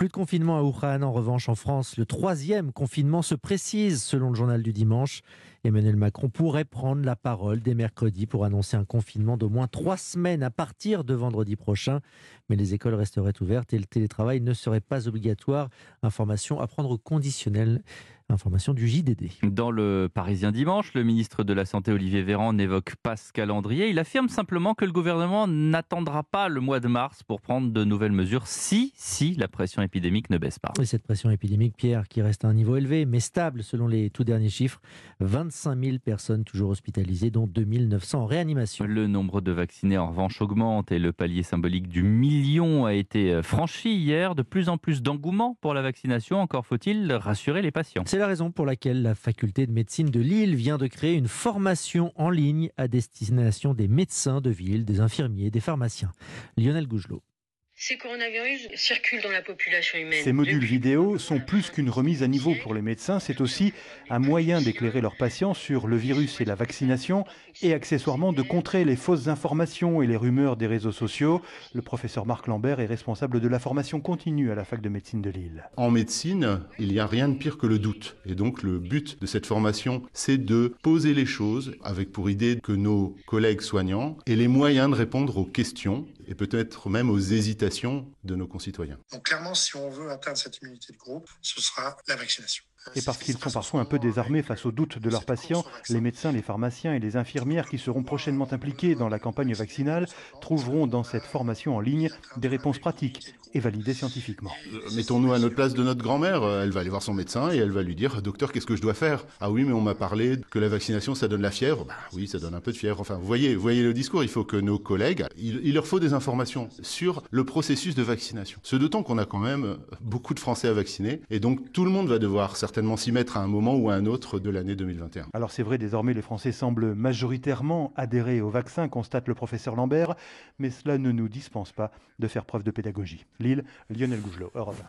Plus de confinement à Wuhan. En revanche, en France, le troisième confinement se précise selon le journal du dimanche. Emmanuel Macron pourrait prendre la parole dès mercredi pour annoncer un confinement d'au moins 3 semaines à partir de vendredi prochain. Mais les écoles resteraient ouvertes et le télétravail ne serait pas obligatoire. Information à prendre au conditionnel. Information du JDD. Dans le Parisien dimanche, le ministre de la Santé Olivier Véran n'évoque pas ce calendrier. Il affirme simplement que le gouvernement n'attendra pas le mois de mars pour prendre de nouvelles mesures si la pression épidémique ne baisse pas. Et cette pression épidémique, Pierre, qui reste à un niveau élevé, mais stable selon les tout derniers chiffres. 25 000 personnes toujours hospitalisées, dont 2 900 en réanimation. Le nombre de vaccinés, en revanche, augmente et le palier symbolique du million a été franchi hier. De plus en plus d'engouement pour la vaccination. Encore faut-il rassurer les patients. C'est la raison pour laquelle la faculté de médecine de Lille vient de créer une formation en ligne à destination des médecins de ville, des infirmiers, des pharmaciens. Lionel Gougelot. Ces coronavirus circulent dans la population humaine. Ces modules vidéo sont plus qu'une remise à niveau pour les médecins, c'est aussi un moyen d'éclairer leurs patients sur le virus et la vaccination et accessoirement de contrer les fausses informations et les rumeurs des réseaux sociaux. Le professeur Marc Lambert est responsable de la formation continue à la fac de médecine de Lille. En médecine, il n'y a rien de pire que le doute. Et donc le but de cette formation, c'est de poser les choses avec pour idée que nos collègues soignants aient les moyens de répondre aux questions et peut-être même aux hésitations de nos concitoyens. Donc clairement, si on veut atteindre cette immunité de groupe, ce sera la vaccination. Et parce qu'ils sont parfois un peu désarmés face aux doutes de leurs patients, les médecins, les pharmaciens et les infirmières qui seront prochainement impliqués dans la campagne vaccinale trouveront dans cette formation en ligne des réponses pratiques et validées scientifiquement. Mettons-nous à notre place de notre grand-mère. Elle va aller voir son médecin et elle va lui dire « Docteur, qu'est-ce que je dois faire ?»« Ah oui, mais on m'a parlé que la vaccination, ça donne la fièvre. » Oui, ça donne un peu de fièvre. Enfin, vous voyez le discours. Il faut que nos collègues, il leur faut des informations sur le processus de vaccination. Ce d'autant qu'on a quand même beaucoup de Français à vacciner et donc tout le monde va devoir certainement s'y mettre à un moment ou à un autre de l'année 2021. Alors c'est vrai, désormais les Français semblent majoritairement adhérer au vaccin, constate le professeur Lambert, mais cela ne nous dispense pas de faire preuve de pédagogie. Lille, Lionel Gougelot, Europe 1.